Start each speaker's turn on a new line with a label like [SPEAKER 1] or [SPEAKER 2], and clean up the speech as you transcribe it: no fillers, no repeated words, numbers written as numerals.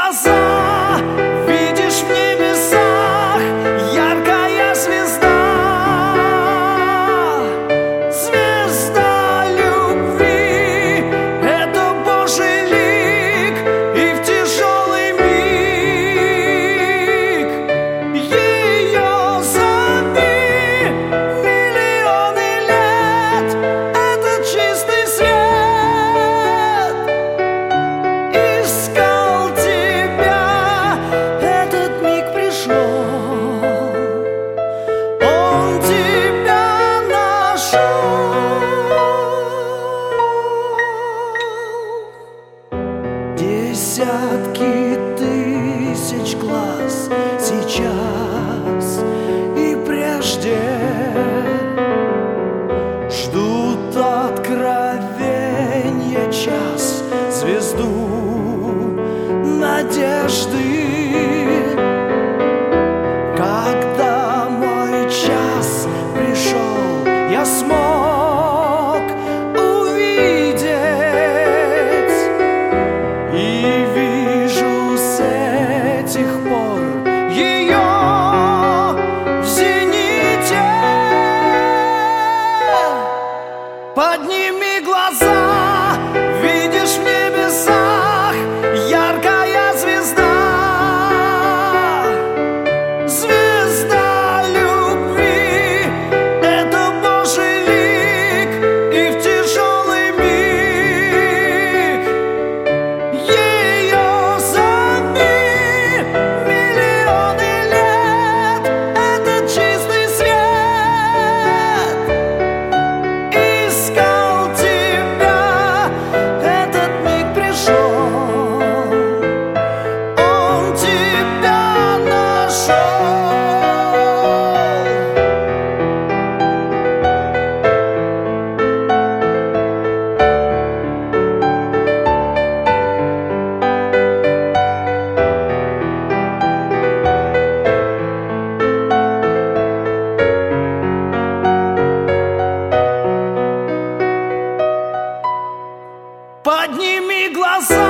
[SPEAKER 1] глаза, видишь в небесах яркая звезда, звезда любви, это Божий лик, и в тяжелый миг ее зови. Миллионы лет этот чистый свет искал тебя, этот миг пришел, он тебя нашел. Десятки тысяч глаз сейчас и прежде ждут откровенья час, звезду надежды. Когда мой час пришел, я смог увидеть и вижу с этих пор ее в зените. Подними глаза, видишь в небесах яркая звезда, звезда любви, это Божий лик, и в тяжелый миг ее зови. Миллионы лет этот чистый свет искал тебя, этот миг пришел, он тебя нашел. Подними глаза.